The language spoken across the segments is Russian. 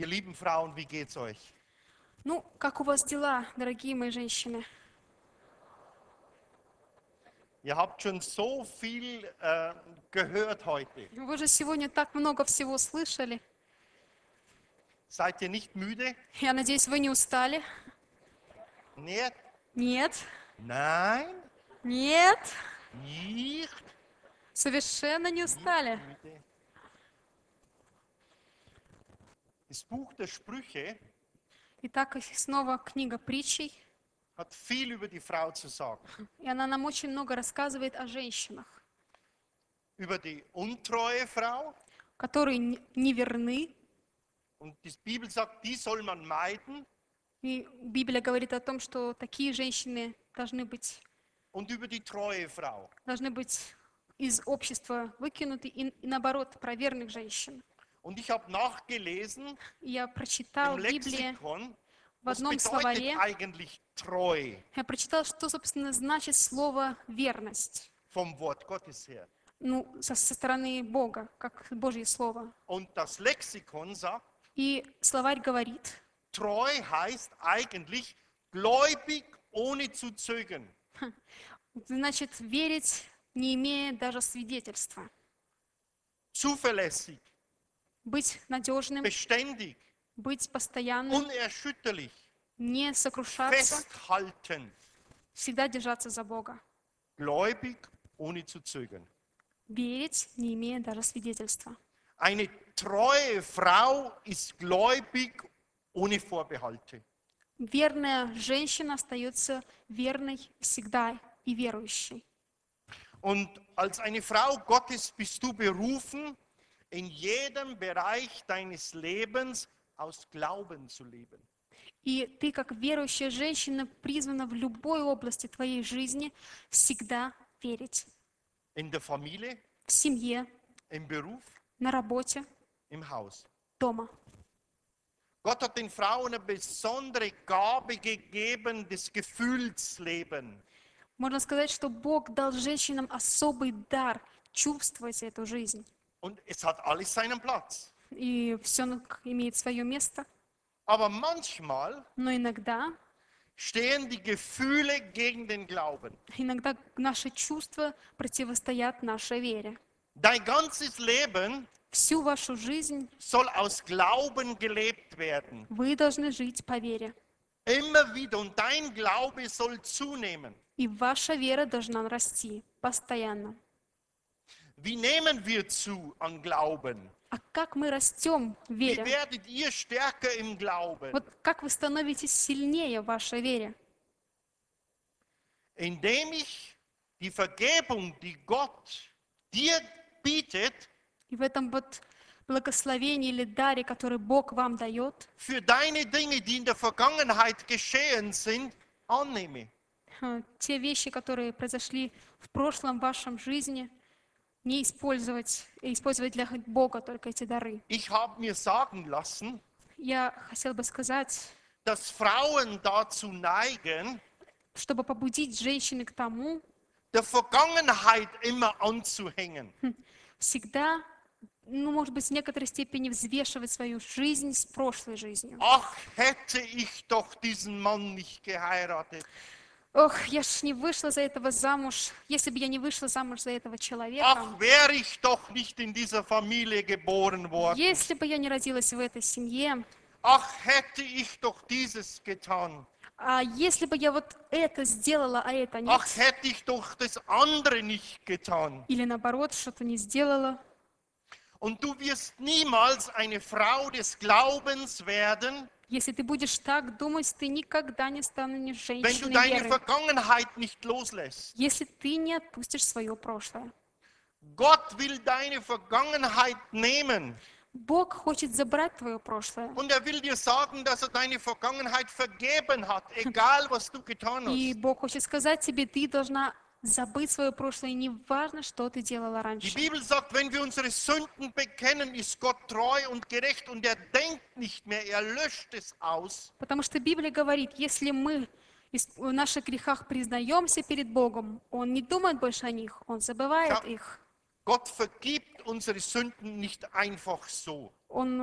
Ihr lieben Frauen, wie geht's euch? Ну, как у вас дела, дорогие мои женщины? Ihr habt schon so viel gehört heute. Вы же сегодня так много всего слышали. Seid ihr nicht müde? Я надеюсь, вы не устали? Нет? Нет? Nein? Нет? Nicht? Совершенно не Nicht устали. müde? Das Buch der Sprüche Итак, снова книга притчей, hat viel über die Frau zu sagen. и она нам очень много рассказывает о женщинах, Über die untreue Frau. которые не верны. Und die Bibel sagt, die soll man meiden. И Библия говорит о том, что такие женщины должны быть Und über die treue Frau. из общества выкинуты, и наоборот, про верных женщин. Und ich habe nachgelesen И я im прочитал в Библии, Lexikon, в was одном bedeutet словаре, eigentlich treu я прочитал, что, собственно, значит слово «верность». vom Wort Gottes her. Ну, со стороны Бога, как Божье слово. Und das Lexikon sagt, И словарь говорит, treu heißt eigentlich gläubig ohne zu zögern. значит, верить, не имея даже свидетельства. Zuverlässig, Быть надежным, beständig, быть постоянным, unerschütterlich, не сокрушаться, festhalten. всегда держаться за Бога. Gläubig ohne zu zögern. Верить, не имея даже свидетельства. Eine treue Frau ist gläubig ohne Vorbehalte. Верная женщина остается верной всегда и верующей. Und als eine Frau Gottes bist du berufen, in jedem Bereich deines Lebens aus Glauben zu leben. И ты, как верующая женщина, призвана в любой области твоей жизни всегда верить. In der Familie, В семье, im Beruf, на работе, im Haus. дома. Gott hat den Frauen eine besondere Gabe gegeben, des Gefühlslebens. Можно сказать, что Бог дал женщинам особый дар чувствовать эту жизнь. Und es hat alles seinen Platz. И все имеет свое место. Aber manchmal Но иногда stehen die Gefühle gegen den Glauben. наши чувства противостоят нашей вере. Dein ganzes Leben Всю вашу жизнь soll aus Glauben gelebt werden. вы должны жить по вере. Immer wieder. Und dein Glaube soll zunehmen. И ваша вера должна расти постоянно. Wie nehmen wir zu an Glauben? А как мы растем в Wie вере? werdet ihr stärker im Glauben? Вот как вы становитесь сильнее в вашей вере? Indem ich die Vergebung, die Gott dir bietet, И в этом вот благословении или даре, который Бог вам дает, für deine Dinge, die in der Vergangenheit geschehen sind, annehme. те вещи, которые произошли в прошлом вашем жизни, не использовать для Бога только эти дары. Ich habe mir sagen lassen, Я хотела бы сказать, dass Frauen dazu neigen, чтобы побудить женщины к тому, der Vergangenheit immer anzuhängen. всегда, ну, может быть, в некоторой степени взвешивать свою жизнь с прошлой жизнью. Ach, hätte ich doch diesen Mann nicht geheiratet. Ох, я ж не вышла за этого замуж. Если бы я не вышла замуж за этого человека, Ach, wäre ich doch nicht in dieser Familie geboren worden. если бы я не родилась в этой семье, Ach, hätte ich doch dieses getan. а если бы я вот это сделала, а это нет, Ach, hätte ich doch das andere nicht getan. или наоборот, что-то не сделала, Und du wirst niemals eine Frau des Glaubens werden, если ты будешь так думать, ты никогда не станешь wenn du женщиной deine веры, Vergangenheit nicht loslässt. если ты не отпустишь свое прошлое. Gott will deine Vergangenheit nehmen Бог хочет забрать твое прошлое. und er will dir sagen, dass er deine Vergangenheit vergeben hat, egal was du getan И hast. Бог хочет сказать тебе, ты должна забыть свое прошлое, не важно, что ты делала Die раньше. Bibel sagt, wenn wir unsere Sünden bekennen, ist Gott treu und gerecht und er denkt nicht mehr, er löscht es aus. Потому что Библия говорит, если мы в наших грехах признаемся перед Богом, Он не думает больше о них, Он забывает их. Gott vergibt unsere Sünden nicht einfach so. Он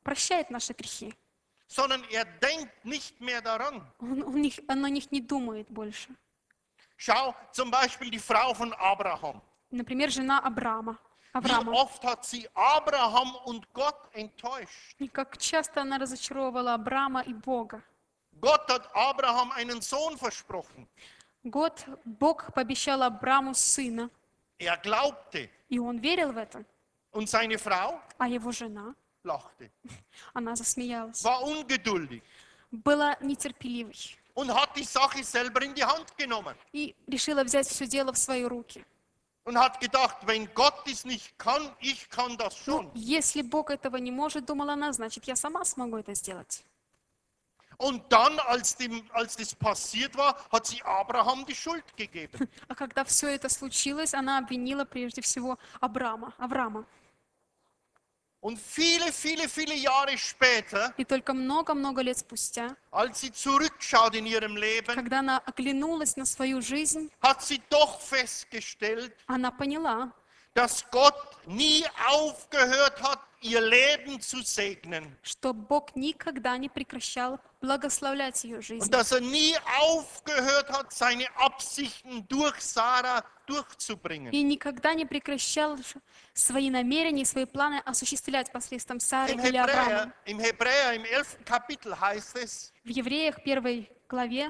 прощает наши грехи. sondern er denkt nicht mehr daran. Он о них не думает больше. Schau, zum Beispiel die Frau von Abraham. Например, жена Wie Авраама. oft hat sie Abraham und Gott enttäuscht? И как часто она разочаровывала Авраама и Бога. Gott hat Abraham einen Sohn versprochen. Бог пообещал Аврааму сына, Er glaubte и он верил в это. und seine Frau А его жена, lachte, она засмеялась, war ungeduldig была нетерпеливой und hat die Sache selber in die Hand genommen и решила взять все дело в свои руки. und hat gedacht, wenn Gott es nicht kann, ich kann das schon. Если Бог этого не может, думала она, значит, я сама смогу это сделать. Und dann, als das passiert war, hat sie Abraham die Schuld gegeben. А когда все это случилось, она обвинила прежде всего Авраама. Und viele Jahre später, И только много-много лет спустя, als sie zurückschaut in ihrem Leben, когда она оглянулась на свою жизнь, hat sie doch festgestellt, она поняла, dass Gott nie aufgehört hat, ihr Leben zu segnen. что Бог никогда не прекращал благословлять ее жизнь. Und dass er nie aufgehört hat, seine Absichten durch Sarah durchzubringen. И никогда не прекращал свои намерения, свои планы осуществлять посредством Сары или Авраама. Im Hebräer, im 11. Kapitel heißt es, В Евреях 1 главе,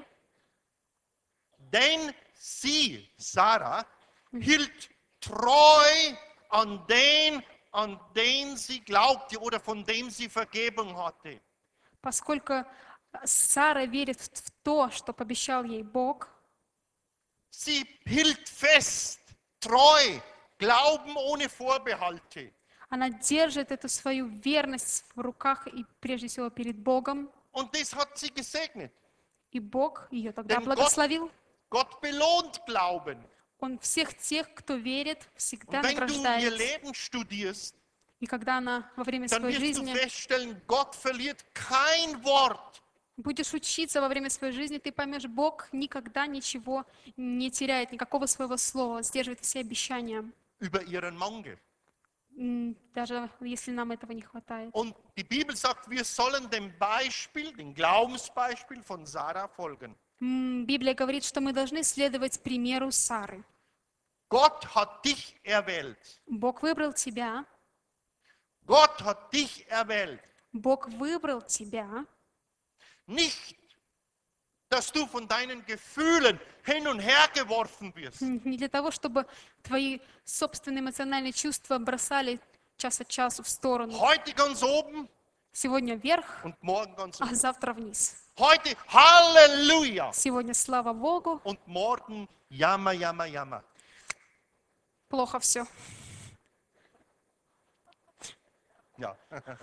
denn sie, Sarah, hielt treu an den sie glaubte oder von dem sie Vergebung hatte. поскольку Сара верит в то, что пообещал ей Бог, Sie hielt fest, treu, Glauben ohne Vorbehalte. она держит эту свою верность в руках и прежде всего перед Богом, Und das hat sie gesegnet. и Бог ее тогда Denn благословил. Gott belohnt Glauben. Он всех тех, кто верит, всегда Und wenn du ihr награждает. Leben studierst, И когда она во время dann своей wirst du жизни, feststellen, Gott verliert kein Wort. будешь учиться во время своей жизни, ты поймешь, Бог никогда ничего не теряет, никакого своего слова, сдерживает все обещания, Über ihren Mangel. даже если нам этого не хватает. Und die Bibel sagt, wir sollen dem Beispiel, dem Glaubensbeispiel von Sarah folgen. Библия говорит, что мы должны следовать примеру Сары. Gott hat dich erwählt. Бог выбрал тебя, Gott hat dich erwählt. Бог выбрал тебя, Nicht, dass du von deinen Gefühlen hin und her geworfen wirst. не для того, чтобы твои собственные эмоциональные чувства бросали час от часу в сторону. Heute ganz oben Сегодня вверх, und morgen ganz а unten. завтра вниз. Heute Halleluja Сегодня слава Богу, und morgen Jammer, Jammer, Jammer. плохо все. Ja.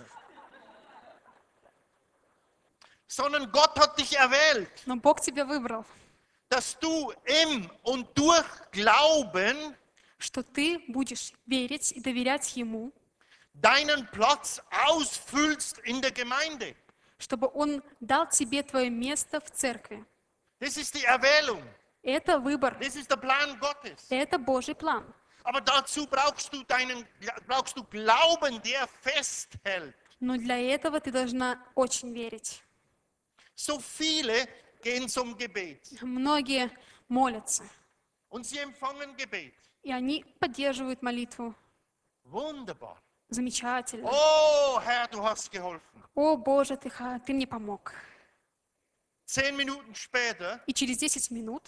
Sondern Gott hat dich erwählt, Но Бог тебя выбрал, dass du im und durch Glauben что ты будешь верить и доверять Ему, deinen Platz ausfüllst in der Gemeinde. чтобы Он дал тебе твое место в церкви. Das ist die Erwählung. Это выбор, Das ist der Plan Gottes. это Божий план. Aber dazu brauchst du Glauben, der festhält. Но для этого ты должна очень верить. So viele gehen zum Gebet Многие молятся, und sie empfangen Gebet. и они поддерживают молитву. Wunderbar. Замечательно. Oh Herr, du hast geholfen. О, Боже, ты мне помог. 10 Minuten später И через 10 минут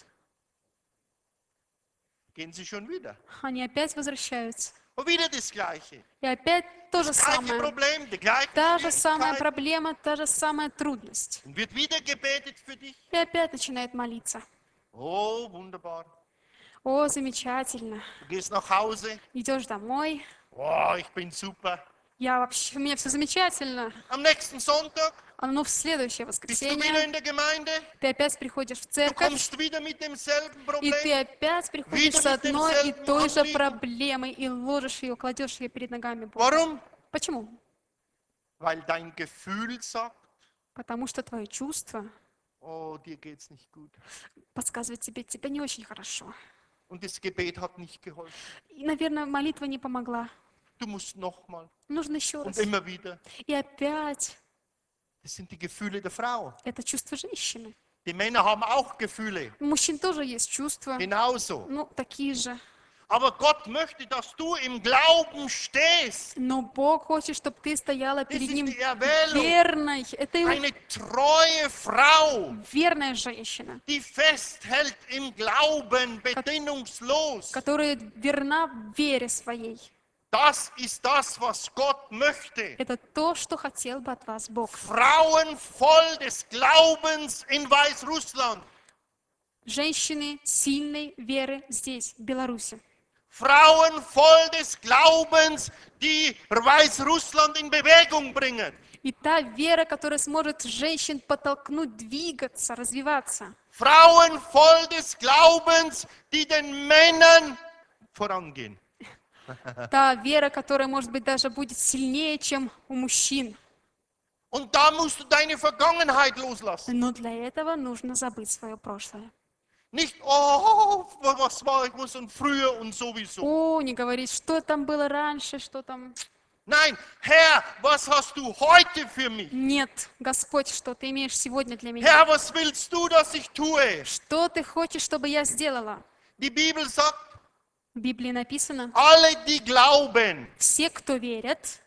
gehen sie schon wieder. они опять возвращаются. Und wieder das Gleiche. И опять то же Das gleiche самое. Problem, die gleiche Та же самая Schwierigkeit. проблема, та же самая трудность. Und wird wieder gebetet für dich. И опять начинает молиться. Oh, wunderbar. О, замечательно. Du gehst nach Hause. Идешь домой. Oh, ich bin super. У меня все замечательно. Am nächsten Sonntag Но в следующее bist du wieder воскресенье in der Gemeinde. ты опять приходишь в Du церковь, kommst wieder mit demselben и ты Problem. опять приходишь с одной и той же проблемой и ложишь ее, кладешь ее перед ногами Бога. Warum? Почему? Weil dein Gefühl sagt, Потому что твое чувство oh, dir geht's nicht gut. подсказывает тебе не очень хорошо. Und das Gebet hat nicht geholfen. И, наверное, молитва не помогла. Du musst nochmal Нужно еще und раз. immer wieder. И опять. Das sind die Gefühle der Frau. Это чувство женщины. Die Männer haben auch Gefühle, У мужчин тоже есть чувства. genauso. Ну, такие же. Aber Gott möchte, dass du im Glauben stehst. Но Бог хочет, чтобы ты стояла Das перед ist Ним die Erwählung. верной. Это его Eine treue Frau, верная женщина, die festhält im Glauben, bedingungslos. которая верна в вере своей. Das ist das, was Gott möchte. Это то, что хотел бы от вас Бог. Frauen voll des Glaubens in Weißrussland. Женщины сильной веры здесь, в Беларуси. Frauen voll des Glaubens, die Weißrussland in Bewegung bringen. И та вера, которая сможет женщин подтолкнуть, двигаться, развиваться. Frauen voll des Glaubens, die den Männern vorangehen. Та вера, которая, может быть, даже будет сильнее, чем у мужчин. Und da musst du deine Vergangenheit loslassen. Но для этого нужно забыть свое прошлое. Nicht, oh, was war ich muss und früher und sowieso. О, не говорить, что там было раньше, что там... Nein, Herr, was hast du heute für mich? Нет, Господь, что ты имеешь сегодня для меня? Herr, was willst du, dass ich tue? Что ты хочешь, чтобы я сделала? Die Bibel sagt, В Библии написано, alle, die glauben, все, кто верят,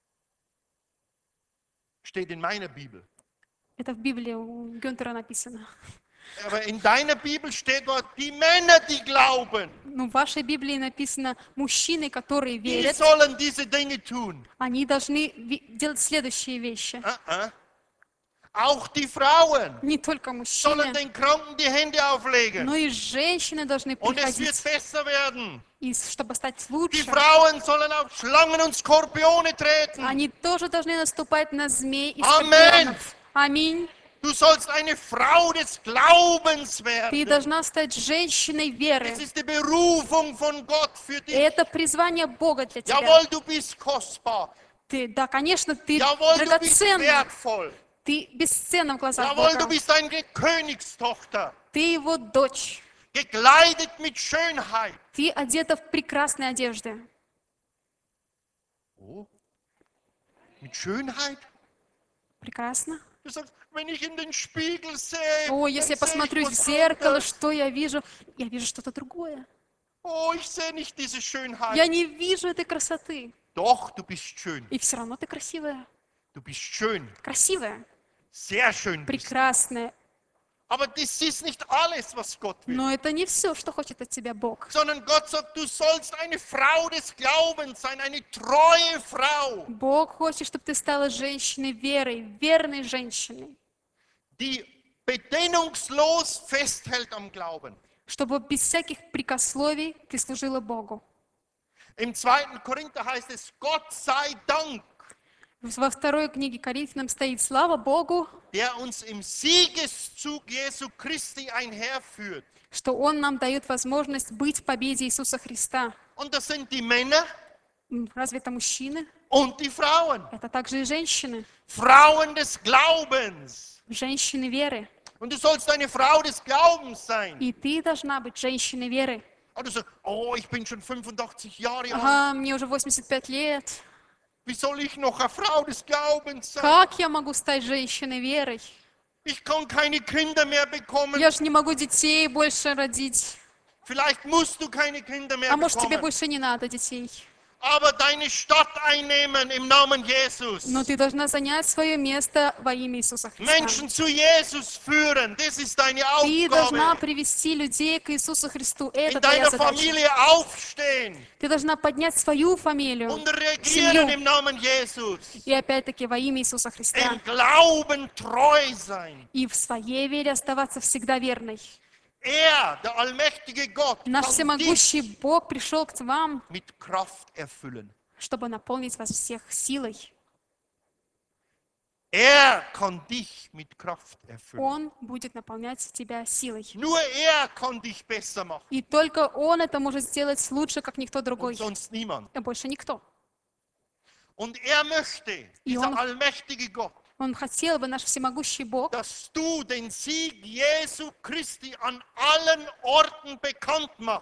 steht in meiner Bibel. это в Библии у Гюнтера написано. Aber in deiner Bibel steht dort, die Männer, die glauben, Ну, в вашей Библии написано, мужчины, которые die верят, sollen diese Dinge tun. они должны делать следующие вещи. Auch die Frauen Не только sollen мужчины, den Kranken die Hände auflegen. но и женщины должны Und es wird приходить, besser werden. и чтобы стать Die лучше. Frauen sollen auf Schlangen und Skorpione treten. Они тоже должны наступать на змей и Амен. скорпионов. Аминь. Du sollst eine Frau des Glaubens Ты werden. должна стать женщиной веры. Es ist die Berufung von Gott für dich. Это призвание Бога для тебя. Jawohl, du bist kostbar. Да, конечно, ты Jawohl, du bist драгоценна. wertvoll. Ты бесценна в глазах Jawohl, du Бога. bist eine Königstochter. Ты его дочь. Gekleidet mit Schönheit. Ты одета в прекрасные одежды. Oh, mit Schönheit? Прекрасно. Du sagst, wenn ich in den Spiegel sehe, О, dann если я sehe ich посмотрю в was зеркало, anderes. что я вижу? Я вижу что-то другое. Oh, ich sehe nicht diese Schönheit. Я не вижу этой красоты. Doch, du bist schön. И все равно ты красивая. Du bist schön. Красивая. Sehr schön bist du. Прекрасная. Aber das ist nicht alles, was Gott will. Но это не все, что хочет от тебя Бог. Sondern Gott sagt, du sollst eine Frau des Glaubens sein, eine treue Frau, Бог хочет, чтобы ты стала женщиной верой, верной женщиной. die bedingungslos festhält am Glauben. Чтобы без всяких прикословий ты служила Богу. Im 2. Korinther heißt es, Gott sei Dank, Во второй книге Коринфянам стоит «Слава Богу, der uns im Siegeszug Jesu Christi einherführt. что Он нам дает возможность быть в победе Иисуса Христа». Und das sind die Männer Разве это мужчины? und die Frauen. Это также и женщины. Frauen des Glaubens. Женщины веры. Und du sollst eine Frau des Glaubens sein. И ты должна быть женщиной веры. Und du sagst, oh, ich bin schon 85 Jahre alt. Ага, мне уже 85 лет. Wie soll ich noch eine Frau des Glaubens sein? Как я могу стать женщиной верой? Ich kann keine Kinder mehr bekommen. Я же не могу детей больше родить. Vielleicht musst du keine Kinder mehr А может, тебе bekommen. больше не надо детей? Aber deine Stadt einnehmen im Namen Jesus. Но ты должна занять свое место во имя Иисуса Христа. Menschen zu Jesus führen. Das ist deine Ты должна Aufgabe. привести людей к Иисусу Христу. Это In твоя deiner задача. Familie aufstehen Ты должна поднять свою фамилию, und regieren семью. im Namen Jesus. И опять-таки во имя Иисуса Христа. Im Glauben treu sein. И в своей вере оставаться всегда верной. Der allmächtige Gott, Наш kann dich всемогущий Бог пришел к вам, mit Kraft erfüllen. чтобы наполнить вас всех силой. Kann dich mit Kraft erfüllen. Он будет наполнять тебя силой. Nur kann dich besser machen. И только Он это может сделать лучше, как никто другой. Und sonst niemand. И больше никто. Und möchte, И dieser он- allmächtige Gott, Он хотел бы, наш всемогущий Бог, dass du den Sieg Jesu Christi an allen Orten bekannt machst.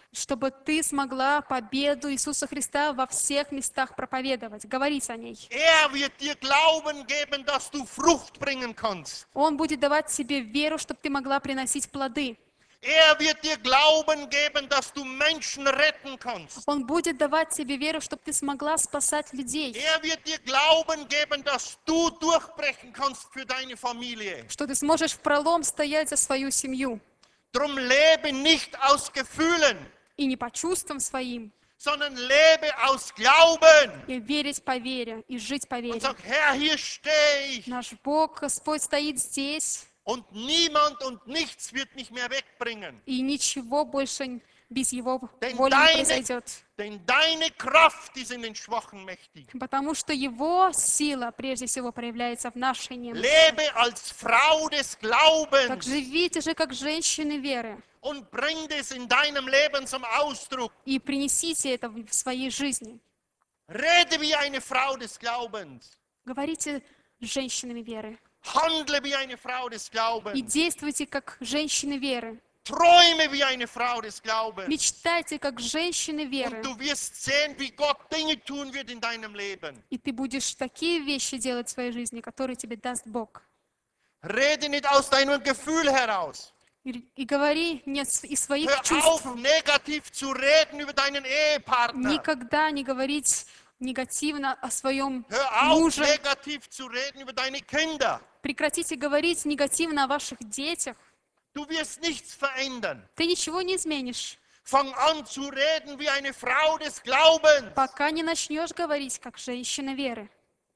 чтобы ты смогла победу Иисуса Христа во всех местах проповедовать, говорить о ней. Wird dir Glauben geben, dass du Frucht bringen kannst. Он будет давать тебе веру, чтобы ты могла приносить плоды. Wird dir Glauben geben, dass du Menschen retten kannst. Он будет давать тебе веру, чтобы ты смогла спасать людей. Wird dir Glauben geben, dass du durchbrechen kannst für deine Familie. Что ты сможешь впролом стоять за свою семью. Drum lebe nicht aus Gefühlen, И не по чувствам своим, sondern lebe aus Glauben. и верить по вере, и жить по Und вере. sag, Herr, hier stehe ich. Наш Бог, Господь стоит здесь, Und niemand und nichts wird mich mehr wegbringen. и ничего больше без Его Denn воли не произойдет. denn deine Kraft ist in den Schwachen mächtig. Потому что Его сила прежде всего проявляется в нашей немощи. Lebe als Frau des Так Glaubens живите же, как женщины веры, und bring das in deinem Leben zum Ausdruck. и принесите это в своей жизни. Rede wie eine Frau des Glaubens. Говорите с женщинами веры. Handle wie eine Frau des И Glaubens. действуйте, как женщины веры. Träume wie eine Frau des Glaubens. Мечтайте, как женщины Und веры. du wirst sehen, wie Gott Dinge tun wird in deinem Leben. И ты будешь такие вещи делать в своей жизни, которые тебе даст Бог. Rede nicht aus deinem Gefühl heraus. И говори не из своих Hör чувств. auf, negativ zu reden über deinen Ehepartner. Никогда не говорить негативно о своем Hör auf, муже. negativ zu reden über deine Kinder. Прекратите говорить негативно о ваших детях. Du wirst nichts verändern. Ты ничего не изменишь, Fang an zu reden wie eine Frau des Glaubens. пока не начнешь говорить, как женщина веры.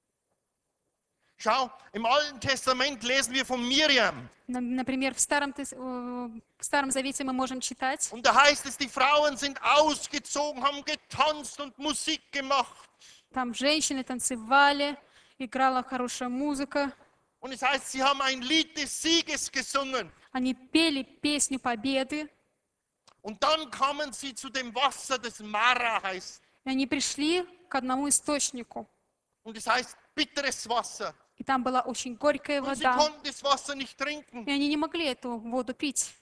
Schau, im Alten Testament lesen wir von Miriam. Например, в Старом Завете мы можем читать, Und da heißt es, die Frauen sind ausgezogen, haben getanzt und Musik gemacht. там женщины танцевали, играла хорошая музыка, Und es heißt, sie haben ein Lied des Sieges gesungen. они пели песню победы, Und dann kamen sie zu dem Wasser, das Mara heißt. и они пришли к одному источнику, Und es heißt bitteres Wasser. и там была очень горькая Und sie вода, konnten das Wasser nicht trinken. и они не могли эту воду пить.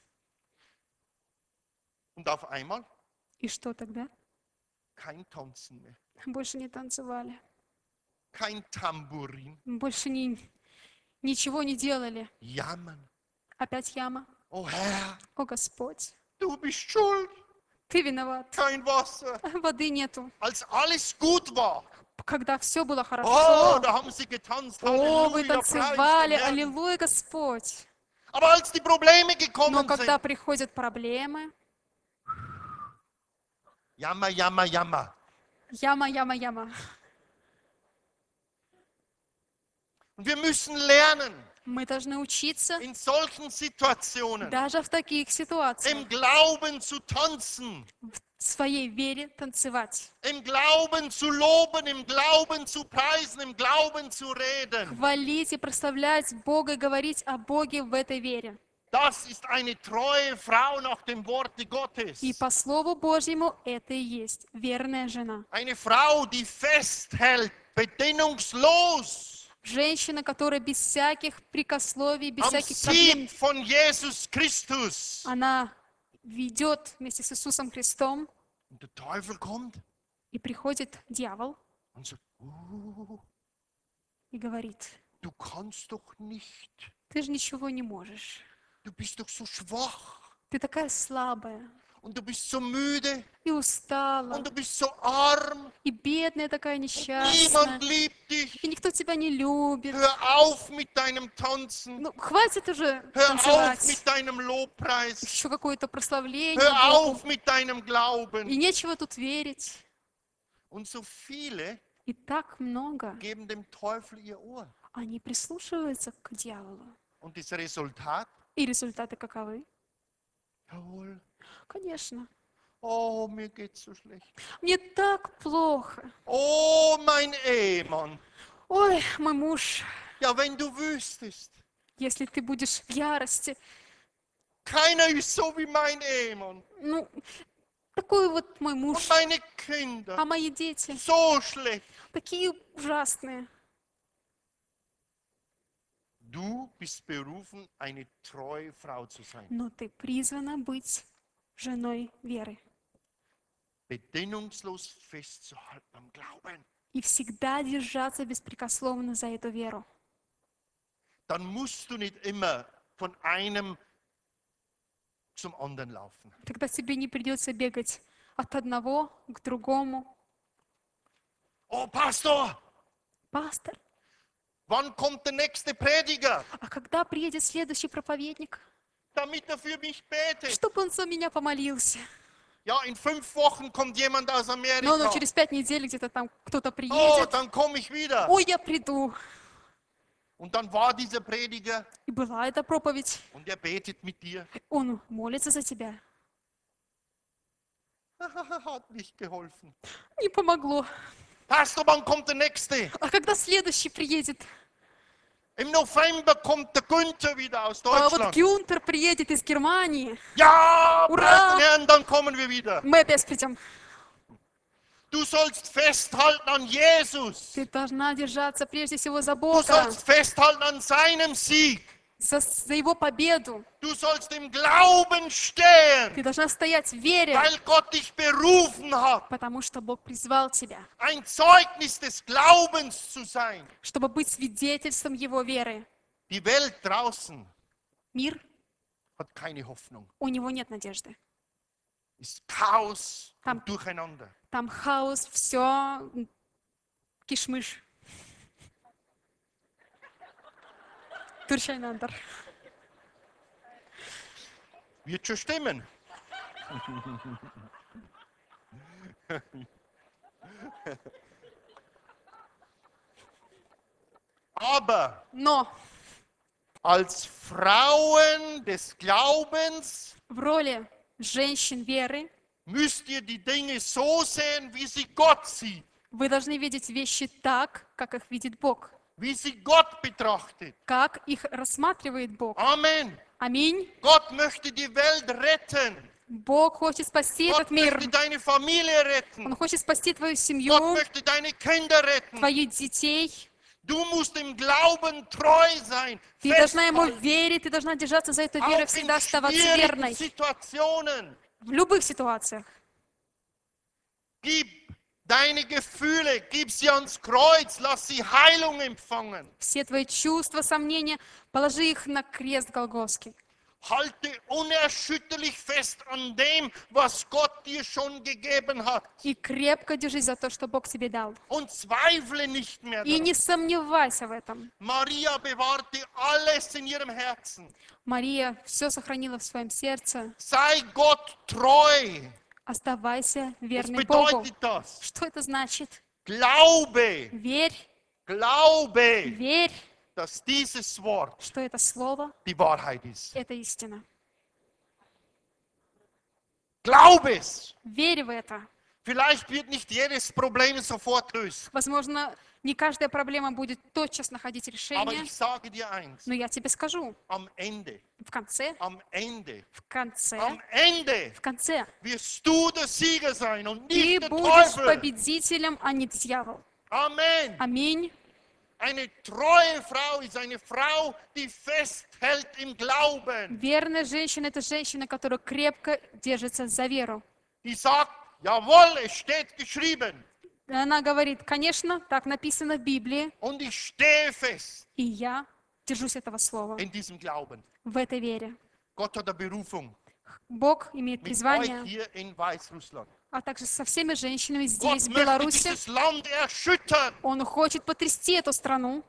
Und auf einmal И что тогда? kein Tanzen mehr, Больше не танцевали, kein Tambourin, больше ничего не делали. Jammern. Опять яма. Oh Herr, О Господь, du bist schuld, Ты виноват, kein Wasser. воды нету. Als alles gut war, Когда все было oh, хорошо, da haben sie getanzt. о, вы Halleluja, preis танцевали, den Herrn. аллилуйя, Господь. Aber als die Probleme Но gekommen когда sind, приходят проблемы, Jammer, Jammer, Jammer. яма, яма, яма. Und wir müssen lernen, Мы должны учиться in solchen Situationen даже в таких ситуациях im Glauben zu tanzen, в своей вере танцевать, im Glauben zu loben, im Glauben zu preisen, im Glauben zu reden. хвалить и прославлять Бога и говорить о Боге в этой вере. Das ist eine treue Frau nach dem Worte Gottes. И по Слову Божьему это и есть верная жена. Eine Frau, die festhält, bedingungslos Женщина, которая без всяких прикословий, без am всяких проблем, Sieg von Jesus Christus. она ведет вместе с Иисусом Христом, Und der Teufel kommt и приходит дьявол und sagt, и говорит, du kannst doch nicht. ты же ничего не можешь, Du bist doch so schwach ты такая слабая und du bist so müde и устала, und du bist so arm. и бедная такая несчастная, Niemand liebt dich. и никто тебя не любит. Hör auf mit deinem Tanzen. Ну, хватит уже Hör auf танцевать. mit deinem Lobpreis. Еще какое-то прославление Hör Богу. auf mit deinem Glauben. И нечего тут верить. Und so viele И так много. geben dem Teufel ihr Ohr. Они прислушиваются к дьяволу. Und das Resultat? И результаты каковы? Jawohl. Конечно. Oh, mir geht's so schlecht. Мне так плохо. Oh, mein Ehemann. Ой, мой муж, Ja, wenn du wüsstest. если ты будешь в ярости, Keiner ist so wie mein Ehemann. ну, такой вот мой Und муж, meine а Kinder. мои дети So schlecht. такие ужасные. Du bist berufen, eine treue Frau zu sein. Но ты призвана быть женой веры. bedingungslos festzuhalten am Glauben. и всегда держаться беспрекословно за эту веру. Dann musst du nicht immer von einem zum anderen laufen. Тогда тебе не придется бегать от одного к другому. Oh, Pastor, Пастор, wann kommt der nächste Prediger, а когда приедет следующий проповедник, damit er für mich betet? чтобы он за меня помолился? Ja, in 5 Wochen kommt jemand aus Но Amerika. через 5 недель где-то там кто-то Oh, приедет. dann komme ich wieder. Ой, я приду. Und dann war dieser Prediger И была эта проповедь. und er betet mit dir. Он молится за тебя. Hat nicht geholfen. Не помогло. Pastor, wann kommt der nächste? А когда следующий приедет? Im November kommt der Günther wieder aus А вот Deutschland. Гюнтер приедет из Германии. Ja, Hurra! preis den Herrn, dann kommen wir wieder. Мы опять придем. Du sollst festhalten an Jesus. Ты должна держаться прежде всего за Du Бога, sollst festhalten an seinem Sieg. за Его победу. Du sollst im Glauben stehen, Ты должна стоять в вере, weil Gott dich berufen hat, потому что Бог призвал тебя, ein Zeugnis des Glaubens zu sein. чтобы быть свидетельством Его веры. Die Welt draußen Мир, hat keine Hoffnung. у него нет надежды. Ist Chaos Там- und Durcheinander. Там хаос, все кишмыш. Durcheinander. Wird schon stimmen. Aber Но als Frauen des Glaubens в роли женщин веры müsst ihr die Dinge so sehen, wie sie Gott sieht, вы должны видеть вещи так, как их видит Бог, wie sie Gott betrachtet. как их рассматривает Бог. Amen. Аминь. Gott möchte die Welt retten. Бог хочет спасти Gott этот мир. möchte deine Familie retten. Он хочет спасти твою Gott семью, möchte deine Kinder retten. твоих детей. Du musst im Glauben treu sein. Ты должна ему Festhalten. верить, ты должна держаться за эту веру, Auch всегда in оставаться schwierigen верной. Situationen. В любых ситуациях. Gib deine Gefühle, gib sie ans Kreuz, lass sie Heilung empfangen. Все твои чувства, сомнения, положи их на крест Голгофский. Halte unerschütterlich fest an dem, was Gott dir schon gegeben hat. И крепко держись за то, что Бог тебе дал. Und zweifle nicht mehr И daran. не сомневайся в этом. Maria bewahrte alles in ihrem Herzen. Мария все сохранила в своем сердце. Sei Gott treu. Оставайся Was верной Богу. bedeutet das? Что это значит? Glaube, Верь, glaube, верь, dass dieses Wort что это слово, die Wahrheit ist. это истина. Glaub es. Верь в это. Vielleicht wird nicht jedes Problem sofort lösen. Возможно, не каждая проблема будет тотчас находить Aber решение, ich sage dir eins, но я тебе скажу, am Ende, в конце, am Ende, в конце, am Ende в конце wirst du der Sieger sein und ты nicht der будешь Teufel. победителем, а не дьявол. Amen. Аминь. Eine treue Frau ist eine Frau, die festhält im Glauben. Верная женщина – это женщина, которая крепко держится за веру. Die sagt, jawohl, es steht geschrieben. Она говорит, конечно, так написано в Библии, Und ich stehe fest и я держусь этого слова, in diesem Glauben. в этой вере. Gott hat eine Berufung Бог имеет mit euch призвание, hier in Weißrussland. а также со всеми женщинами Gott здесь, в möchte Беларуси. dieses Land erschüttern. Он хочет потрясти эту страну.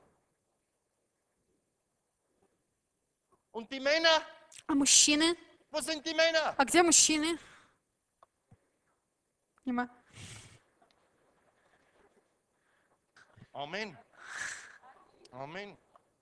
Und die Männer, А мужчины? wo sind die Männer? А где мужчины? Нема. Amen. Amen.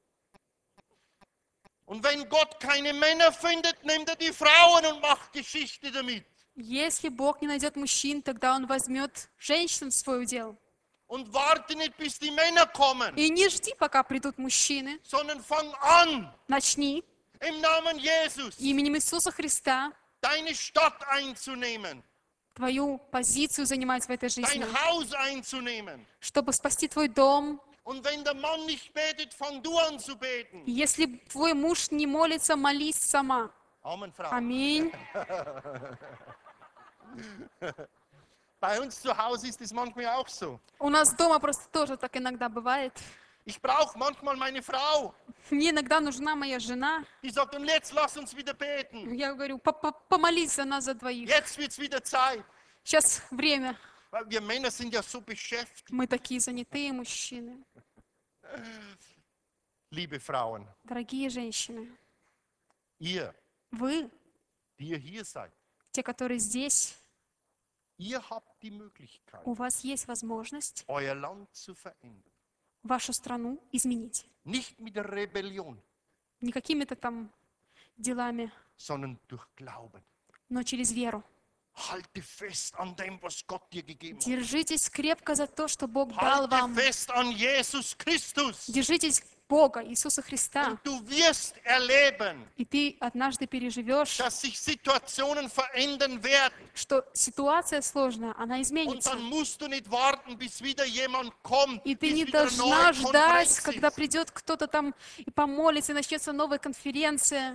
Und wenn Gott keine Männer findet, nimmt er die Frauen und macht Geschichte damit. Если Бог не найдет мужчин, тогда Он возьмет женщин в свой удел. Und warte nicht, bis die Männer kommen, И не жди, пока придут мужчины. sondern fang an, Начни im Namen Jesus именем Иисуса Христа deine Stadt einzunehmen, твою позицию занимать в этой жизни, dein Haus einzunehmen. чтобы спасти твой дом. Und wenn der Mann nicht betet, fang du an zu beten. И если твой муж не молится, молись сама. Amen, Frau. Аминь. Bei uns zu Hause ist es manchmal auch so. У нас дома просто тоже так иногда бывает. Ich brauche manchmal meine Frau, Мне иногда нужна моя жена. die sagt, und jetzt lass uns wieder beten. Я говорю, помолись за нас за двоих. Jetzt wird es wieder Zeit. Сейчас время. Weil wir Männer sind ja so beschäftigt. Мы такие занятые мужчины. Liebe Frauen, Дорогие женщины, ihr, вы, die ihr hier seid, те, которые здесь, ihr habt die Möglichkeit, у вас есть возможность euer Land zu verändern. вашу страну изменить. Nicht mit der Rebellion, Не какими-то там делами, sondern durch Glauben. но через веру. Halte fest an dem, was Gott dir gegeben hat. Держитесь крепко за то, что Бог дал Halte вам. fest an Jesus Christus. Держитесь Бога, Иисуса Христа. Und du wirst erleben, И ты однажды переживешь, dass sich Situationen verändern werden. что ситуация сложная, она Und изменится. dann musst du nicht warten, bis wieder jemand kommt, И ты bis не wieder eine должна neue ждать, Konferenz когда ist. придет кто-то там и помолится, и начнется новая конференция.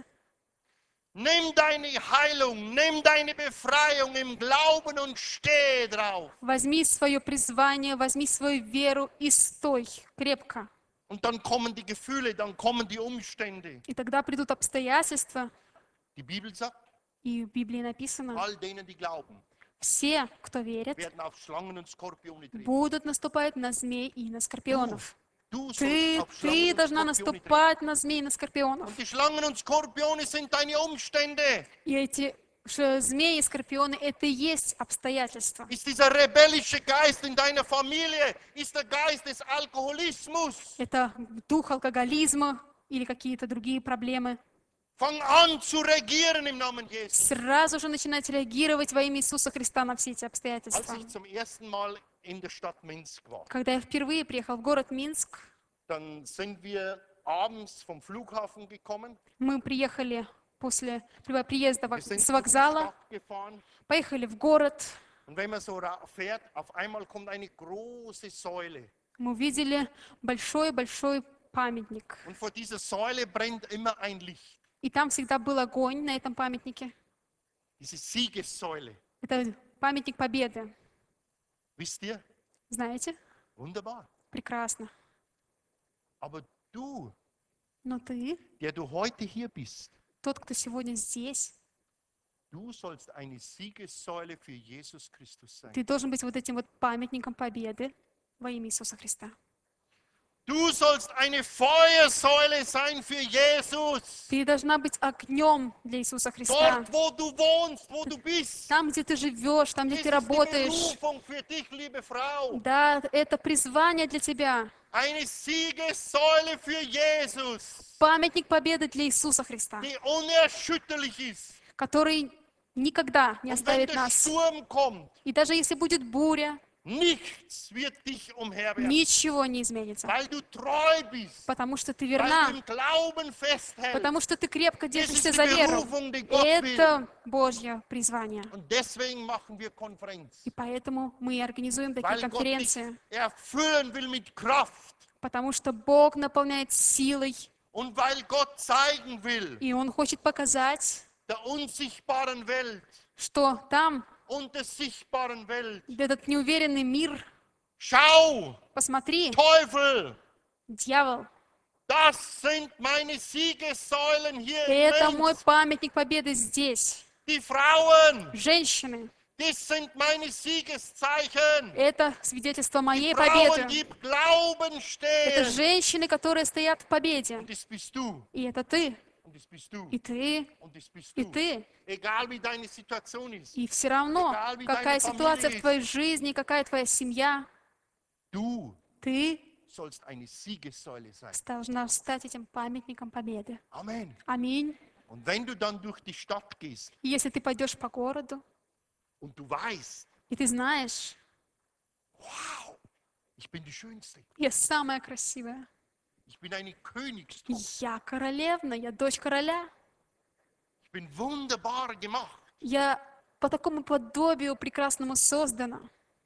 Nimm deine Heilung, nimm deine Befreiung im Glauben und stehe drauf. Возьми свое призвание, возьми свою веру и стой крепко. Und dann kommen die Gefühle, dann kommen die Umstände. И тогда придут обстоятельства, Die Bibel sagt, и в Библии написано, all denen, die glauben, все, кто верит, werden auf Schlangen und Skorpione treten. будут наступать на змей и на скорпионов. Du sollst Ты auf Schlangen und должна Skorpione treten. наступать на змей и на скорпионов. Und die Schlangen und Skorpione sind deine Umstände. И эти змеи и скорпионы, это и есть обстоятельства. Ist dieser rebellische Geist in deiner Familie? Ist der Geist des Alkoholismus? Это дух алкоголизма или какие-то другие проблемы. Fang an zu regieren im Namen Jesus. Сразу же начинать реагировать во имя Иисуса Христа на все эти Als обстоятельства. ich zum ersten Mal in der Stadt Minsk war, Когда я впервые приехал в город Минск, dann sind wir abends vom Flughafen gekommen. мы приехали после приезда Wir sind с durch die вокзала, Stadt gefahren. поехали в город. Und wenn man so fährt, auf einmal kommt eine große Säule. Мы увидели большой-большой памятник. Und vor dieser Säule brennt immer ein Licht. И там всегда был огонь на этом памятнике. Diese Siegessäule. Это памятник Победы. Wisst ihr? Знаете? Wunderbar. Прекрасно. Aber du, Но ты, der du heute hier bist, тот, кто сегодня здесь, du sollst eine Siegessäule für Jesus Christus sein. ты должен быть вот этим вот памятником Победы во имя Иисуса Христа. Du sollst eine Feuersäule sein für Jesus. Ты должна быть огнем для Иисуса Христа. Dort, wo du wohnst, wo du bist. Там, где ты живешь, там, где Das ты ist die работаешь. Berufung für dich, liebe Frau. Да, это призвание для тебя. Eine Siegessäule für Jesus, Памятник Победы для Иисуса Христа, die unerschütterlich ist. который никогда не Und wenn оставит der нас. Sturm kommt, И даже если будет буря, nichts wird dich umherwerfen, ничего не изменится. weil du treu bist, Потому что ты weil верна. du im Glauben festhältst. Потому что ты крепко Das держишься ist die за веру. Berufung, die Gott will. Это Божье призвание. Und deswegen machen wir Konferenz, И поэтому мы и организуем такие weil Gott dich конференции. erfüllen will mit Kraft Потому что Бог наполняет силой. und weil Gott zeigen will, И Он хочет показать, der unsichtbaren Welt что там und der sichtbaren Welt. этот неуверенный мир, Schau, посмотри, Teufel, дьявол, das sind meine Siegessäulen hier это in мой Linz. памятник Победы здесь. Die Frauen, Женщины, das sind meine Siegeszeichen. это свидетельство моей Frauen, победы. die im Glauben Это stehen. женщины, которые стоят в победе. Und das bist du. И это ты, Und das bist du. и ты, Und das bist и du. ты. Egal wie deine Situation ist. И все равно, Egal, wie какая deine ситуация Familie в твоей жизни, какая твоя семья, Du ты sollst eine Siegessäule sein. должна стать этим памятником победы. Amen. Аминь. Und wenn du dann durch die Stadt gehst И если ты пойдешь по городу, und du weißt, и ты знаешь, wow, ich bin die Schönste. я самая красивая, Ich bin eine Königstochter. я королевна, я дочь короля, Ich bin wunderbar gemacht. я по такому подобию прекрасному создана.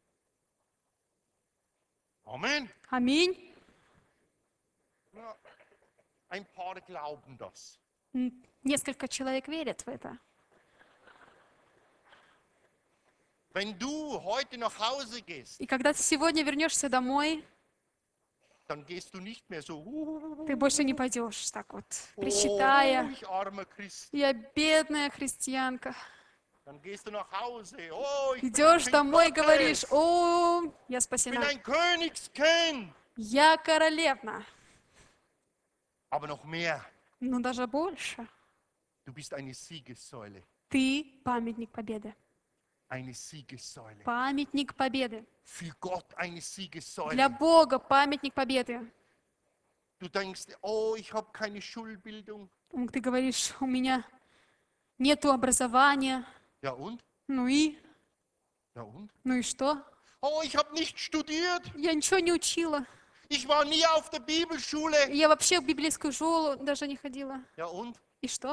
Amen. Аминь. Ja, ein paar glauben das. Несколько человек верят в это. Wenn du heute nach Hause gehst, И когда ты сегодня вернешься домой, dann gehst du nicht mehr so, ты больше не пойдешь так вот, oh, причитая, ich armer Christ. я бедная христианка. Dann gehst du nach Hause, oh, ich bin ein Идешь Kind домой и говоришь, Gottes. о, я Ich bin спасена, ein Königskind. я королевна. Aber noch mehr, Но даже больше, du bist eine Siegessäule. ты памятник победы. Eine Siegessäule. Памятник победы. Für Gott eine Для Siegessäule. Бога памятник победы. Du denkst, oh, ich habe keine Schulbildung. Ты говоришь, у меня нету образования. Ja und? Ну и? Ja und? Ну и что? Oh, ich habe nicht studiert. Я ничего не учила. Ich war nie auf der Bibelschule. Я вообще в библейскую школу даже не ходила. Ja und? И что?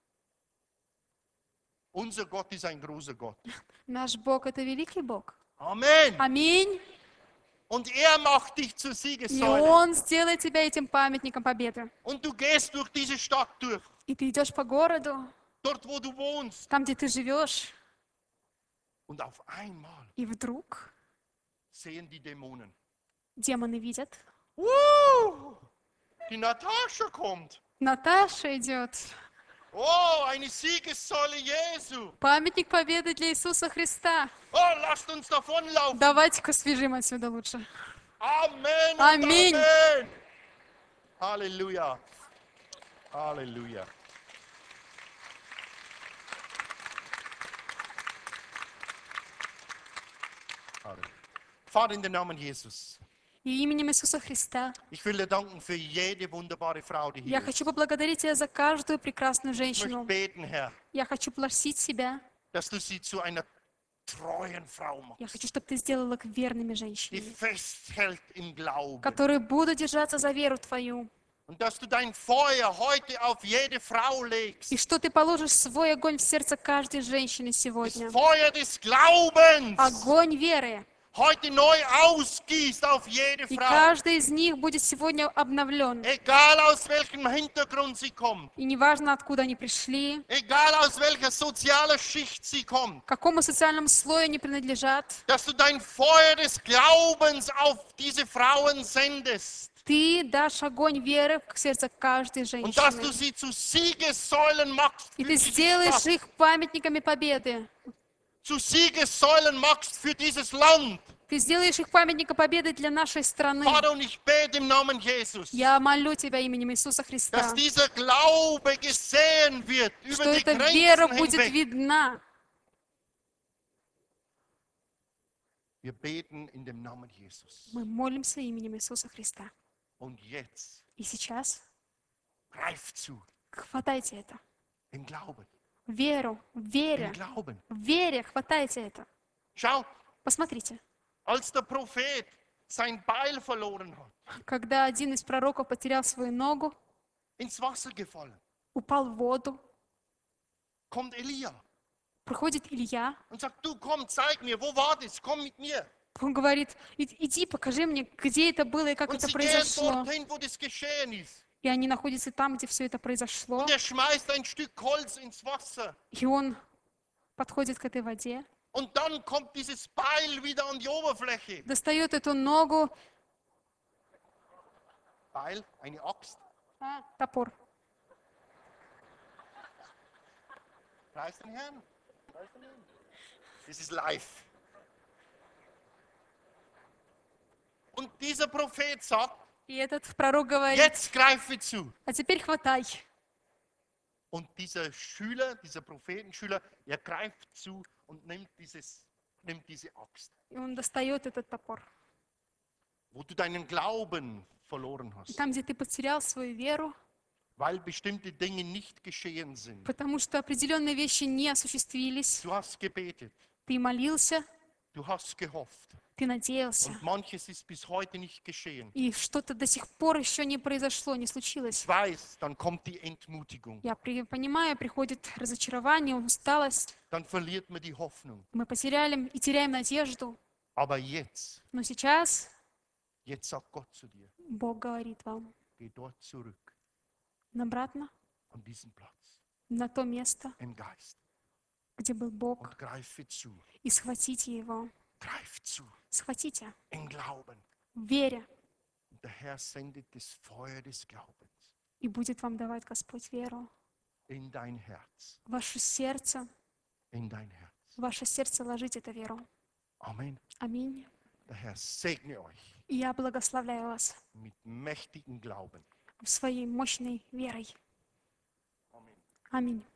Unser Gott ist ein großer Gott. Наш Бог — это великий Бог. Amen. Аминь. Und er macht dich zur И Siegessäule. Он сделает тебя этим памятником победы. Und du gehst durch diese Stadt durch. И ты идешь по городу, Dort, wo du wohnst. там, где ты живешь, Und auf einmal и вдруг sehen die Dämonen. демоны видят. Die Natascha kommt. Наташа идет. Oh, eine Siegessäule Jesu. Памятник победы для Иисуса Христа. Oh, lasst uns davonlaufen. Давайте-ка свяжем отсюда лучше. Amen. Und Amen. Amen. Halleluja. Halleluja. Halleluja. Vater, in den Namen Jesus. И именем Иисуса Христа Ich will dir danken für jede wunderbare Frau, die я hier хочу ist. поблагодарить Тебя за каждую прекрасную Ich möchte женщину. beten, Herr, Я хочу просить себя. dass du sie zu einer treuen Frau Я machst, хочу, чтобы Ты сделал их верными die женщинами, festhält im Glauben. которые будут держаться за веру Твою. Und dass du dein Feuer heute auf jede Frau legst. И что Ты положишь свой огонь в сердце каждой женщины Das сегодня. Feuer des Glaubens Огонь веры. heute neu ausgießt auf jede И Frau. каждый из них будет сегодня обновлен. Egal aus welchem Hintergrund sie kommt. И неважно, откуда они пришли, Egal aus welcher sozialen Schicht sie kommt. к какому социальному слою они принадлежат, Dass du dein Feuer des Glaubens auf diese Frauen sendest. Ты дашь огонь веры в сердце каждой Und dass du женщины. sie zu Siegessäulen machst И für Ты diese сделаешь Stadt. их памятниками победы. Zu Siegessäulen machst für dieses Land. Ты сделаешь их памятником победы для нашей страны. Vater, und ich bete im Namen Jesus, Я молю Тебя именем Иисуса dass Христа, dieser Glaube gesehen wird что über die эта вера Grenzen будет hinweg. видна. Wir beten in dem Namen Jesus. Мы молимся именем Иисуса Христа. Und jetzt И сейчас greif zu хватайте это. im Glauben. Веру, в Im вере, Glauben. в вере хватайте это. Schau, Посмотрите, als der Prophet sein Beil verloren hat, когда один из пророков потерял свою ногу, ins Wasser gefallen, упал в воду, kommt Elia приходит Илья, und sagt, du komm, zeig mir, wo war das? Komm mit mir. он говорит, иди, покажи мне, где это было и как Und это sie gehen произошло. dorthin, wo das geschehen ist. И они находятся там, где все это произошло. Und er schmeißt ein Stück Holz ins Wasser. И он подходит к этой воде, Und dann kommt dieses Beil wieder an die Oberfläche. достает эту ногу, Beil, eine Axt. топор. Preis den Herrn. Preis den Herrn. Das ist live. Und dieser Prophet sagt, И этот пророк говорит, jetzt greife zu. а теперь хватай. Und dieser Schüler, dieser Prophetenschüler, er greift zu und nimmt diese Axt. И он достает этот топор. Wo du deinen Glauben verloren И hast, там, где ты потерял свою веру, weil bestimmte Dinge nicht geschehen sind. потому что определенные вещи не осуществились, Du hast gebetet, ты молился, du hast gehofft. ты надеялся. Und manches ist bis heute nicht geschehen. И что-то до сих пор еще не произошло, не случилось. Ich weiß, dann kommt die Entmutigung. Я понимаю, приходит разочарование, усталость. Dann verliert man die Hoffnung. Мы потеряли и теряем надежду. Aber jetzt Но сейчас sagt Gott zu dir, Бог говорит вам geh dort zurück, обратно an diesen Platz, на то место, im Geist. где был Бог, und greife zu. и схватите его. Greif zu Схватите in Glauben. в вере, Und der Herr sendet das Feuer des Glaubens и будет вам давать Господь веру. in dein Herz. В ваше сердце, In dein Herz. в ваше сердце ложить эту веру. Amen. Аминь. Der Herr segne euch И я благословляю вас mit mächtigem Glauben. своей мощной верой. Amen. Аминь.